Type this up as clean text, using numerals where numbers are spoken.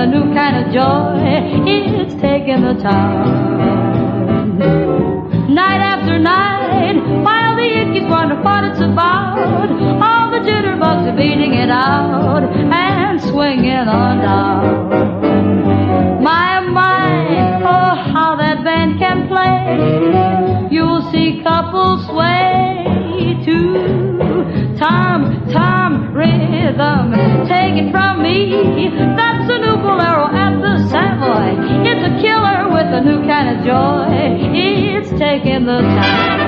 a new kind of joy. It's taking the town. Night after night, while the Yankees wonder what it's about, all the jitterbugs are beating it out and swinging on down. My, oh, how that band can play. You'll see couples sway to Tom rhythm. Take it from me, that's a new bolero at the Savoy. It's a killer with a new kind of joy. It's taking the time.